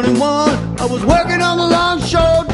21. I was working on the long show